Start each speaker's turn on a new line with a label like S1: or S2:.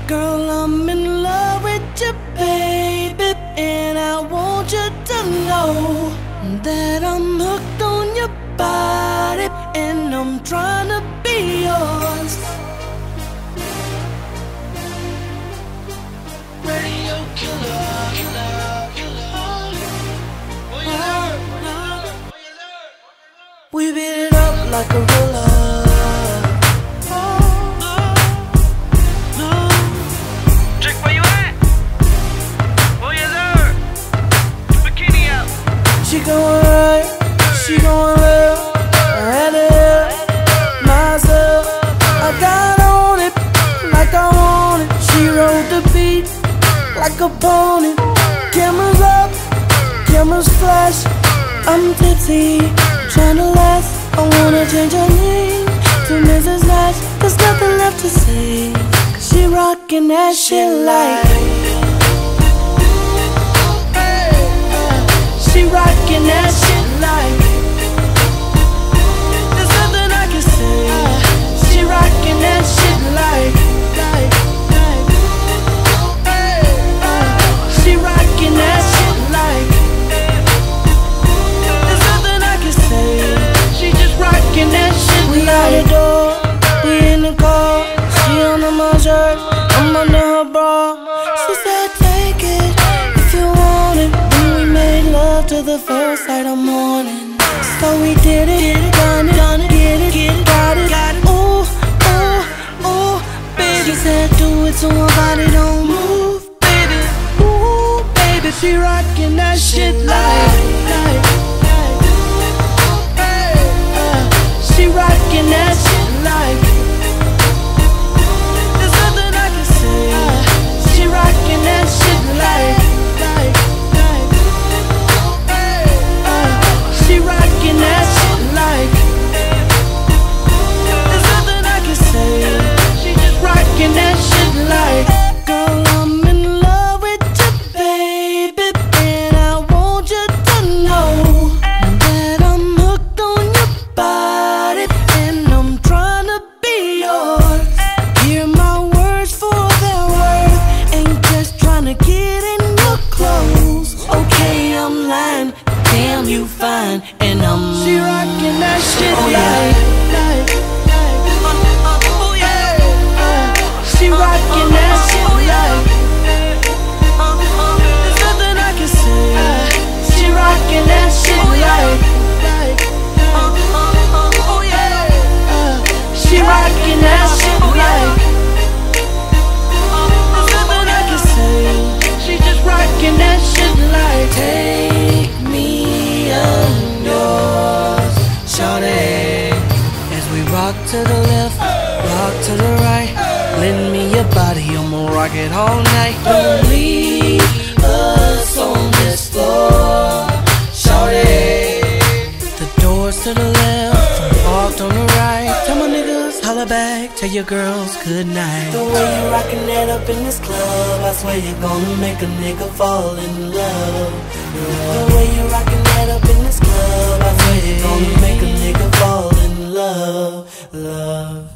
S1: Girl, I'm in love with you, baby, and I want you to know that I'm hooked on your body, and I'm trying to be yours. Radio killer, killer, killer. We beat it up like a gorilla. She going right, she going left, I had to help myself. I got on it like I want it. She rode the beat like a pony. Cameras up, cameras flash. I'm tipsy, trying to last. I wanna change her name to Mrs. Nash. There's nothing left to say, 'cause she rockin' that shit like. She rockin' that shit like. There's nothing I can say. She rockin' that shit like. She rockin' that shit like. There's nothing I can say. She just rockin' that shit like. We out the door, we in the car. She under my shirt, I'm under her bra. She said take it if you want it. To the first light of morning, so we did it, done it, get it, got it. Ooh, ooh, ooh, baby. She said do it so my body don't move, baby. Ooh, baby, she rockin' that shit like. She rockin' that shit like. There's nothing I can say. She rockin' that shit like. She rockin' that shit like. There's nothing I can say. She just rockin' that shit like. Girl, I'm in love with you, baby, and I want you to know that I'm hooked on your body, and I'm trying to be yours. Hear my words for their worth, ain't just trying to get in your clothes. Okay, I'm lying. Damn, you fine, and I'm. She rockin' that shit like. She rockin' that shit like. There's nothing I can say. She rockin' that shit like. She rockin' that shit like. There's nothing I can say. She just rockin' that shit like. Take me yours, shawty. As we rock to the left, rock to the right, lend me your body, I'ma rock it all night. Don't leave us on this floor, shawty. The doors to the left, parked on the right. Tell my niggas, holla back, tell your girls good night. The way you rockin' that up in this club, I swear you're gonna make a nigga fall in love. The way you rockin' that up in this club, I swear you're gonna make a nigga fall in love, love.